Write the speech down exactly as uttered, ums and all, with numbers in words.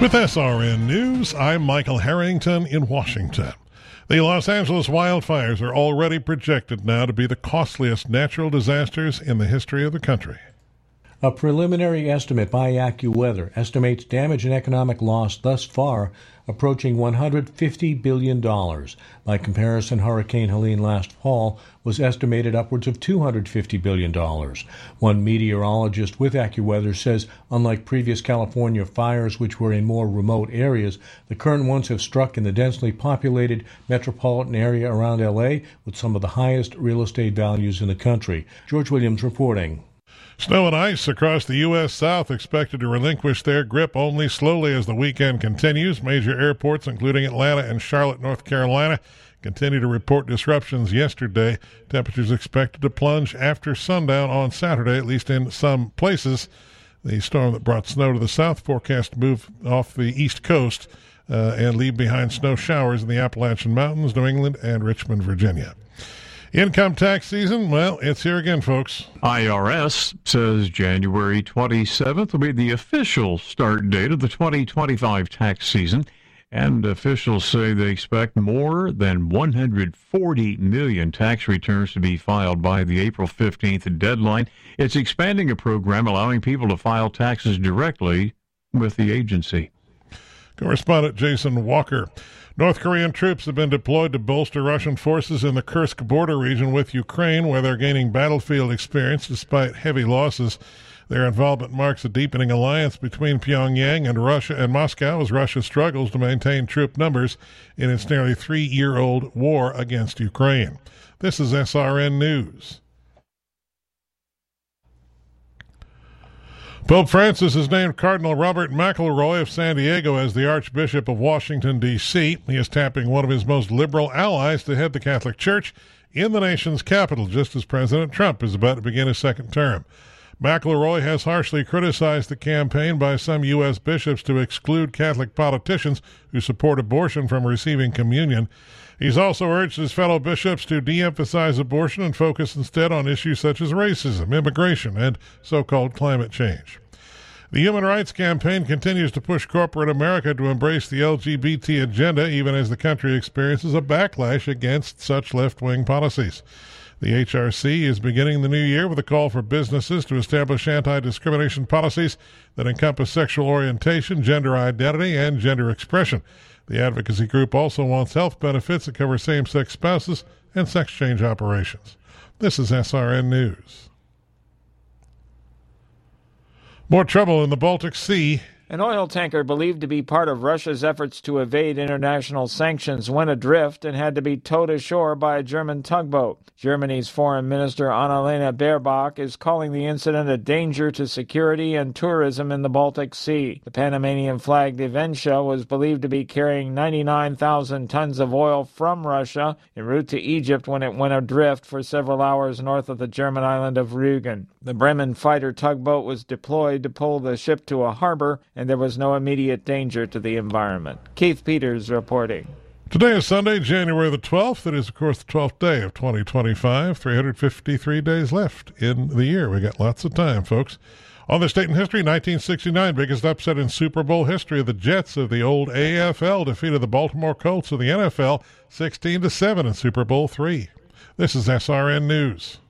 With S R N News, I'm Michael Harrington in Washington. The Los Angeles wildfires are already projected now to be the costliest natural disasters in the history of the country. A preliminary estimate by AccuWeather estimates damage and economic loss thus far approaching one hundred fifty billion dollars. By comparison, Hurricane Helene last fall was estimated upwards of two hundred fifty billion dollars. One meteorologist with AccuWeather says, unlike previous California fires, which were in more remote areas, the current ones have struck in the densely populated metropolitan area around L A with some of the highest real estate values in the country. George Williams reporting. Snow and ice across the U S. South expected to relinquish their grip only slowly as the weekend continues. Major airports, including Atlanta and Charlotte, North Carolina, continue to report disruptions yesterday. Temperatures expected to plunge after sundown on Saturday, at least in some places. The storm that brought snow to the south forecast to move off the east coast uh, and leave behind snow showers in the Appalachian Mountains, New England, and Richmond, Virginia. Income tax season, well, it's here again, folks. I R S says January twenty-seventh will be the official start date of the twenty twenty-five tax season, and officials say they expect more than one hundred forty million tax returns to be filed by the April fifteenth deadline. It's expanding a program allowing people to file taxes directly with the agency. Correspondent Jason Walker. North Korean troops have been deployed to bolster Russian forces in the Kursk border region with Ukraine, where they're gaining battlefield experience despite heavy losses. Their involvement marks a deepening alliance between Pyongyang and Russia and Moscow as Russia struggles to maintain troop numbers in its nearly three-year-old war against Ukraine. This is S R N News. Pope Francis has named Cardinal Robert McElroy of San Diego as the Archbishop of Washington, D C He is tapping one of his most liberal allies to head the Catholic Church in the nation's capital, just as President Trump is about to begin his second term. McElroy has harshly criticized the campaign by some U S bishops to exclude Catholic politicians who support abortion from receiving communion. He's also urged his fellow bishops to de-emphasize abortion and focus instead on issues such as racism, immigration, and so-called climate change. The Human Rights Campaign continues to push corporate America to embrace the L G B T agenda, even as the country experiences a backlash against such left-wing policies. The H R C is beginning the new year with a call for businesses to establish anti-discrimination policies that encompass sexual orientation, gender identity, and gender expression. The advocacy group also wants health benefits that cover same-sex spouses and sex change operations. This is S R N News. More trouble in the Baltic Sea. An oil tanker believed to be part of Russia's efforts to evade international sanctions went adrift and had to be towed ashore by a German tugboat. Germany's Foreign Minister Annalena Baerbock is calling the incident a danger to security and tourism in the Baltic Sea. The Panamanian-flagged Eventia was believed to be carrying ninety-nine thousand tons of oil from Russia en route to Egypt when it went adrift for several hours north of the German island of Rügen. The Bremen fighter tugboat was deployed to pull the ship to a harbor, and there was no immediate danger to the environment. Keith Peters reporting. Today is Sunday, January the twelfth. It is, of course, the twelfth day of twenty twenty-five. three hundred fifty-three days left in the year. We got lots of time, folks. On this date in history, nineteen sixty-nine, biggest upset in Super Bowl history. The Jets of the old A F L defeated the Baltimore Colts of the N F L sixteen to seven in Super Bowl three. This is S R N News.